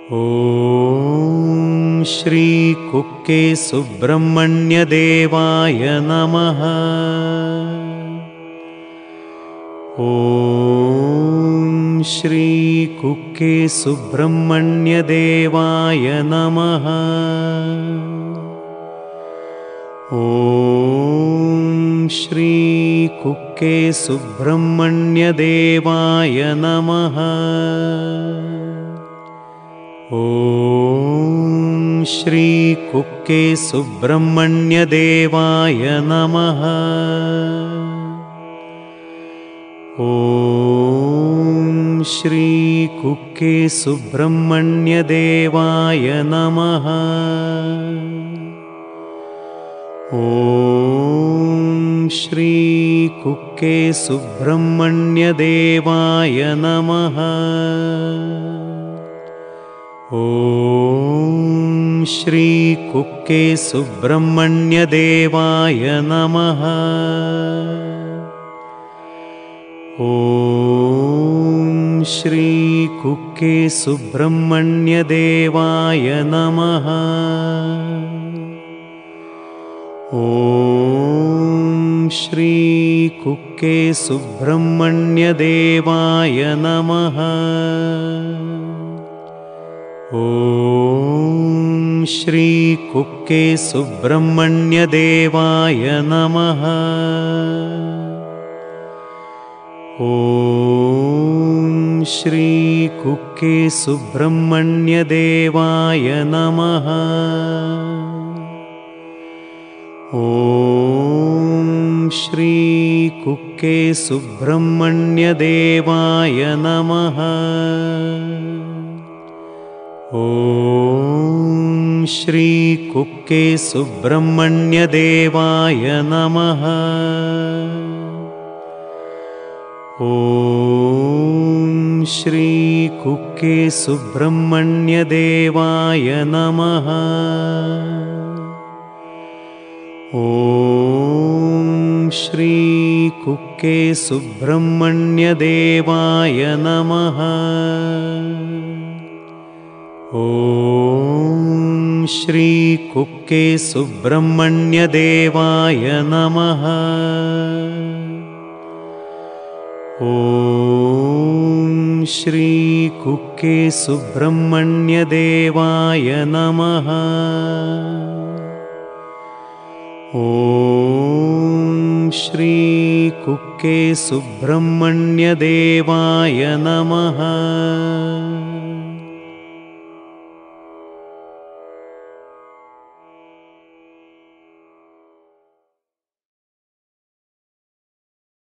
ॐ श्री कुक्के सुब्रह्मण्यदेवाय नमः। ॐ श्री कुक्के सुब्रह्मण्यदेवाय नमः। ॐ श्री कुक्के सुब्रह्मण्यदेवाय नमः। ॐ श्री कुक्के सुब्रह्मण्यदेवाय नमः। ॐ श्री कुक्के सुब्रह्मण्यदेवाय नमः। ॐ श्री कुक्के सुब्रह्मण्यदेवाय नमः। ॐ श्री कुक्के सुब्रह्मण्यदेवाय नमः। ॐ श्री कुक्के सुब्रह्मण्यदेवाय नमः। ॐ श्री कुक्के सुब्रह्मण्यदेवाय नमः। ॐ श्री कुक्के सुब्रह्मण्यदेवाय नमः। ॐ श्री कुक्के सुब्रह्मण्यदेवाय नमः। ॐ श्री कुक्के सुब्रह्मण्यदेवाय नमः। ॐ श्री कुक्के सुब्रह्मण्यदेवाय नमः। ॐ श्री कुक्के सुब्रह्मण्यदेवाय नमः। ॐ श्री कुक्के सुब्रह्मण्यदेवाय नमः। ॐ श्री कुक्के सुब्रह्मण्यदेवाय नमः। ॐ श्री कुक्के सुब्रह्मण्यदेवाय नमः। ॐ श्री कुक्के सुब्रह्मण्यदेवाय नमः।